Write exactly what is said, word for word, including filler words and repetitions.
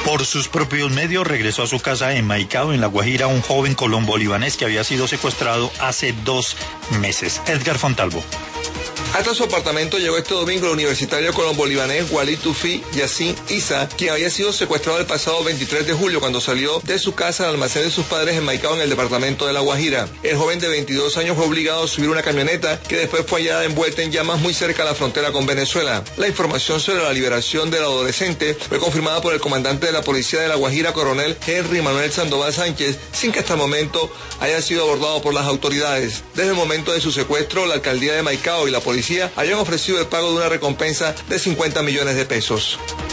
Por sus propios medios regresó a su casa en Maicao, en La Guajira, un joven colombo-libanés que había sido secuestrado hace dos meses. Edgar Fontalvo. Hasta su apartamento llegó este domingo el universitario colombo-libanés Walid Tufi Yassin Issa, quien había sido secuestrado el pasado veintitrés de julio cuando salió de su casa al almacén de sus padres en Maicao, en el departamento de La Guajira. El joven de veintidós años fue obligado a subir una camioneta que después fue hallada envuelta en llamas muy cerca a la frontera con Venezuela. La información sobre la liberación del adolescente fue confirmada por el comandante de la policía de La Guajira, coronel Henry Manuel Sandoval Sánchez, sin que hasta el momento haya sido abordado por las autoridades. Desde el momento de su secuestro, la alcaldía de Maicao y la policía habían ofrecido el pago de una recompensa de cincuenta millones de pesos.